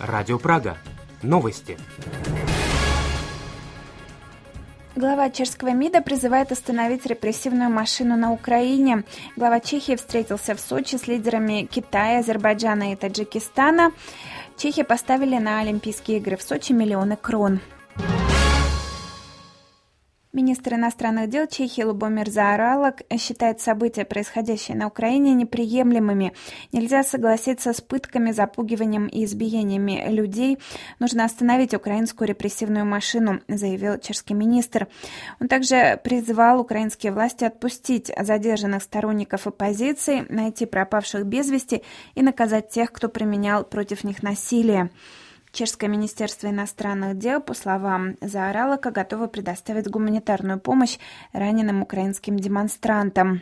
Радио Прага. Новости. Глава чешского МИДа призывает остановить репрессивную машину на Украине. Глава Чехии встретился в Сочи с лидерами Китая, Азербайджана и Таджикистана. Чехи поставили на Олимпийские игры в Сочи миллионы крон. Министр иностранных дел Чехии Любомир Заоралок считает события, происходящие на Украине, неприемлемыми. Нельзя согласиться с пытками, запугиванием и избиениями людей. Нужно остановить украинскую репрессивную машину, заявил чешский министр. Он также призвал украинские власти отпустить задержанных сторонников оппозиции, найти пропавших без вести и наказать тех, кто применял против них насилие. Чешское министерство иностранных дел, по словам Заоралока, готово предоставить гуманитарную помощь раненым украинским демонстрантам.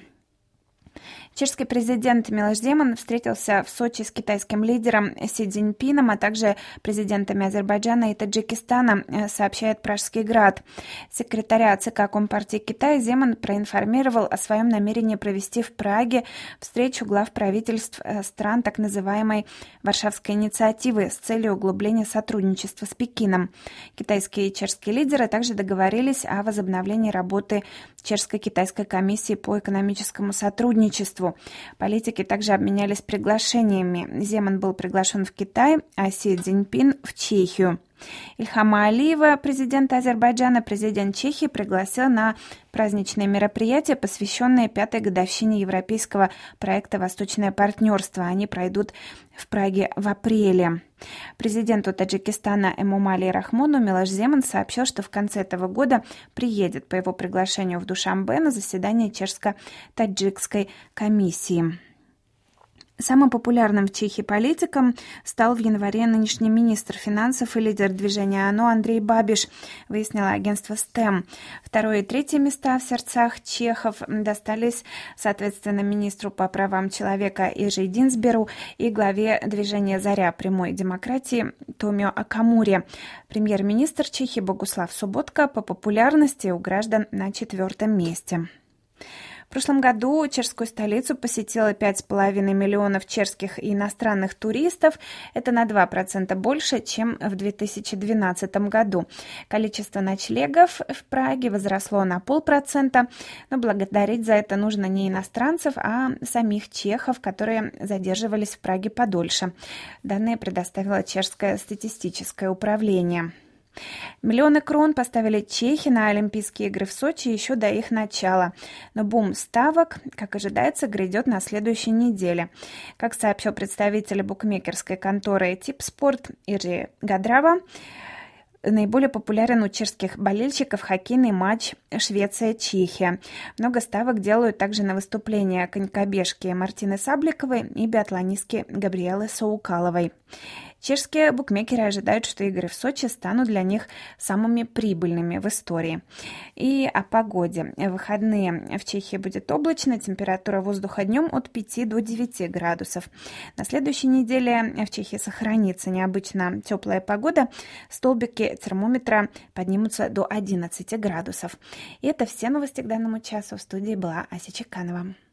Чешский президент Милош Земан встретился в Сочи с китайским лидером Си Цзиньпином, а также президентами Азербайджана и Таджикистана, сообщает Пражский град. Секретаря ЦК Компартии Китая Земан проинформировал о своем намерении провести в Праге встречу глав правительств стран так называемой Варшавской инициативы с целью углубления сотрудничества с Пекином. Китайские и чешские лидеры также договорились о возобновлении работы Чешско-китайской комиссии по экономическому сотрудничеству. Политики также обменялись приглашениями. Земан был приглашен в Китай, а Си Цзиньпин в Чехию. Ильхама Алиева, президент Азербайджана, президент Чехии пригласил на праздничное мероприятие, посвященное 5-й годовщине европейского проекта «Восточное партнерство». Они пройдут в Праге в апреле. Президенту Таджикистана Эмомали Рахмону Милош Земан сообщил, что в конце этого года приедет по его приглашению в Душанбе на заседание чешско-таджикской комиссии. Самым популярным в Чехии политиком стал в январе нынешний министр финансов и лидер движения ОНО Андрей Бабиш, выяснило агентство СТЭМ. Второе и третье места в сердцах чехов достались, соответственно, министру по правам человека Ежи Динсберу и главе движения «Заря прямой демократии» Томио Акамуре. Премьер-министр Чехии Богуслав Соботка по популярности у граждан на 4-м месте. В прошлом году чешскую столицу посетило 5,5 миллионов чешских и иностранных туристов. Это на 2% больше, чем в 2012 году. Количество ночлегов в Праге возросло на 0,5%, но благодарить за это нужно не иностранцев, а самих чехов, которые задерживались в Праге подольше. Данные предоставило чешское статистическое управление. Миллионы крон поставили чехи на Олимпийские игры в Сочи еще до их начала. Но бум ставок, как ожидается, грядет на следующей неделе. Как сообщил представитель букмекерской конторы «Типспорт» Иржи Гадрава, наиболее популярен у чешских болельщиков хоккейный матч Швеция-Чехия. Много ставок делают также на выступления конькобежки Мартины Сабликовой и биатлонистки Габриэлы Соукаловой. Чешские букмекеры ожидают, что игры в Сочи станут для них самыми прибыльными в истории. И о погоде. В выходные в Чехии будет облачно, температура воздуха днем от 5 до 9 градусов. На следующей неделе в Чехии сохранится необычно теплая погода. Столбики термометра поднимутся до 11 градусов. И это все новости к данному часу. В студии была Ася Чеканова.